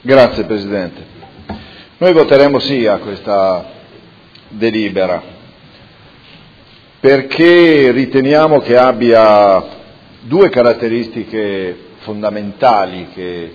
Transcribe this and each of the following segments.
Grazie Presidente. Noi voteremo sì a questa delibera perché riteniamo che abbia due caratteristiche fondamentali,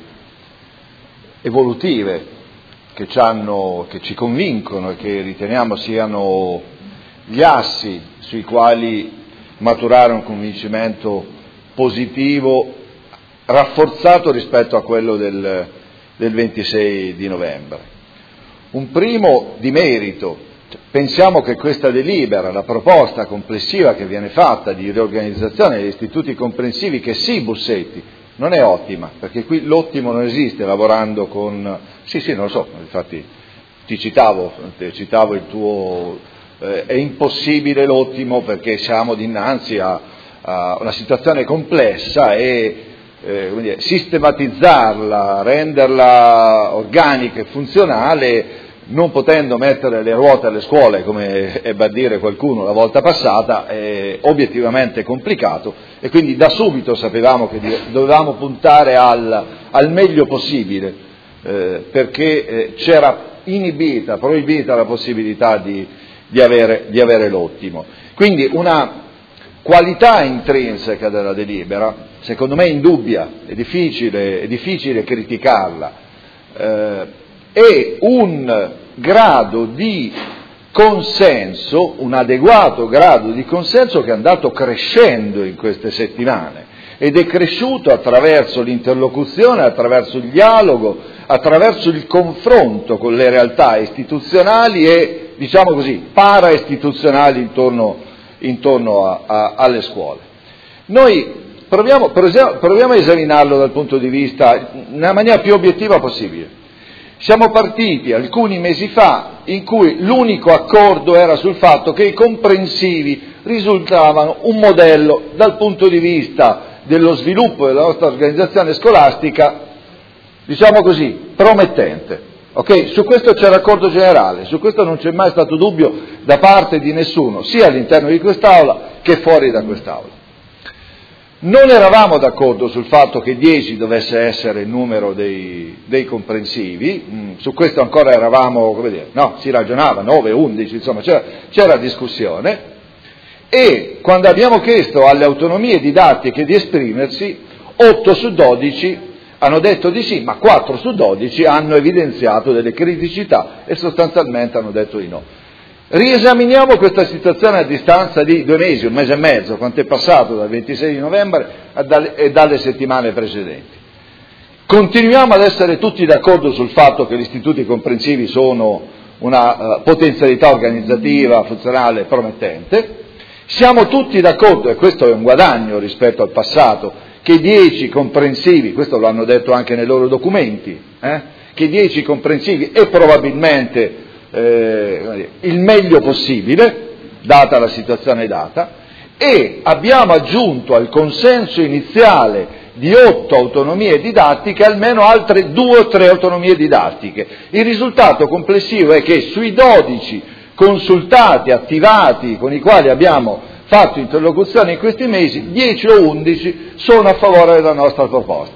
evolutive, che ci convincono e che riteniamo siano gli assi sui quali maturare un convincimento positivo rafforzato rispetto a quello del 26 di novembre. Un primo di merito: pensiamo che questa delibera, la proposta complessiva che viene fatta di riorganizzazione degli istituti comprensivi, che sì, Bussetti, non è ottima, perché qui l'ottimo non esiste lavorando con... Sì, non lo so, infatti ti citavo il tuo... è impossibile l'ottimo perché siamo dinanzi a una situazione complessa e sistematizzarla, renderla organica e funzionale, non potendo mettere le ruote alle scuole, come ebbe a dire qualcuno la volta passata, è obiettivamente complicato, e quindi da subito sapevamo che dovevamo puntare al meglio possibile, perché c'era proibita la possibilità di avere l'ottimo. Quindi una qualità intrinseca della delibera, secondo me indubbia, è difficile criticarla, e un grado di consenso, un adeguato grado di consenso che è andato crescendo in queste settimane ed è cresciuto attraverso l'interlocuzione, attraverso il dialogo, attraverso il confronto con le realtà istituzionali e, diciamo così, para-istituzionali intorno alle scuole. Noi proviamo a esaminarlo dal punto di vista, nella maniera più obiettiva possibile. Siamo partiti alcuni mesi fa in cui l'unico accordo era sul fatto che i comprensivi risultavano un modello dal punto di vista dello sviluppo della nostra organizzazione scolastica, diciamo così, promettente. Ok? Su questo c'è l'accordo generale, su questo non c'è mai stato dubbio da parte di nessuno, sia all'interno di quest'Aula che fuori da quest'Aula. Non eravamo d'accordo sul fatto che 10 dovesse essere il numero dei comprensivi, su questo ancora eravamo, si ragionava, 9, 11, insomma c'era discussione, e quando abbiamo chiesto alle autonomie didattiche di esprimersi, 8 su 12 hanno detto di sì, ma 4 su 12 hanno evidenziato delle criticità e sostanzialmente hanno detto di no. Riesaminiamo questa situazione a distanza di 2 mesi, 1 mese e mezzo, quanto è passato dal 26 di novembre e dalle settimane precedenti. Continuiamo ad essere tutti d'accordo sul fatto che gli istituti comprensivi sono una potenzialità organizzativa, funzionale, promettente. Siamo tutti d'accordo, e questo è un guadagno rispetto al passato, che 10 comprensivi, questo lo hanno detto anche nei loro documenti, che 10 comprensivi è probabilmente il meglio possibile, data la situazione data, e abbiamo aggiunto al consenso iniziale di 8 autonomie didattiche almeno altre 2 o 3 autonomie didattiche. Il risultato complessivo è che sui 12 consultati, attivati, con i quali abbiamo fatto interlocuzione in questi mesi, 10 o 11 sono a favore della nostra proposta.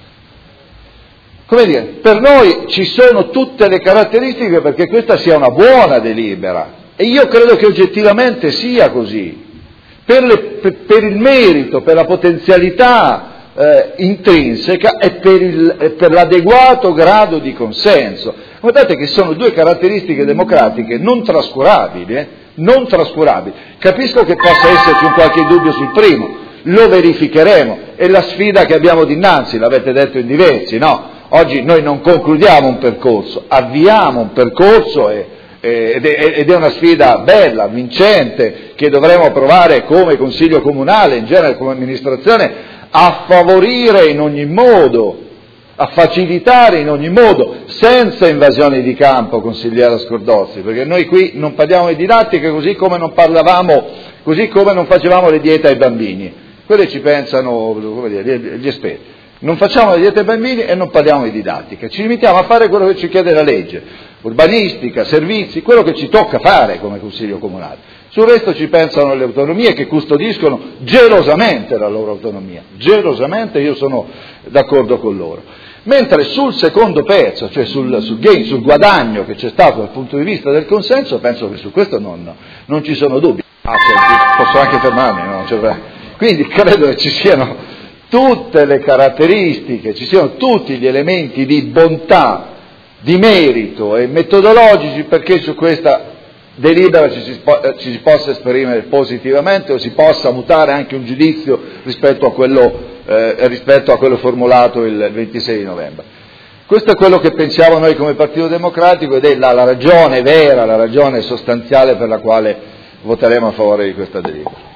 Come dire, per noi ci sono tutte le caratteristiche perché questa sia una buona delibera, e io credo che oggettivamente sia così, per il merito, per la potenzialità intrinseca e per l'adeguato grado di consenso. Guardate che sono 2 caratteristiche democratiche non trascurabili, non trascurabili. Capisco che possa esserci un qualche dubbio sul primo, lo verificheremo, è la sfida che abbiamo dinanzi, l'avete detto in diversi, no? Oggi noi non concludiamo un percorso, avviamo un percorso ed è una sfida bella, vincente, che dovremo provare come Consiglio Comunale, in genere come amministrazione, a favorire in ogni modo, a facilitare in ogni modo, senza invasioni di campo, consigliera Scordozzi, perché noi qui non parliamo di didattica così come non facevamo le diete ai bambini. Quelle ci pensano, gli esperti. Non facciamo le diete ai bambini e non parliamo di didattica, ci limitiamo a fare quello che ci chiede la legge, urbanistica, servizi, quello che ci tocca fare come Consiglio Comunale. Sul resto ci pensano le autonomie che custodiscono gelosamente la loro autonomia, gelosamente, io sono d'accordo con loro. Mentre sul secondo pezzo, cioè sul gain, sul guadagno che c'è stato dal punto di vista del consenso, penso che su questo non ci sono dubbi. Posso anche fermarmi, no? Quindi credo che ci siano tutte le caratteristiche, ci siano tutti gli elementi di bontà, di merito e metodologici perché su questa delibera ci si possa esprimere positivamente o si possa mutare anche un giudizio rispetto a quello formulato il 26 novembre. Questo è quello che pensiamo noi come Partito Democratico ed è la ragione vera, la ragione sostanziale per la quale voteremo a favore di questa delibera.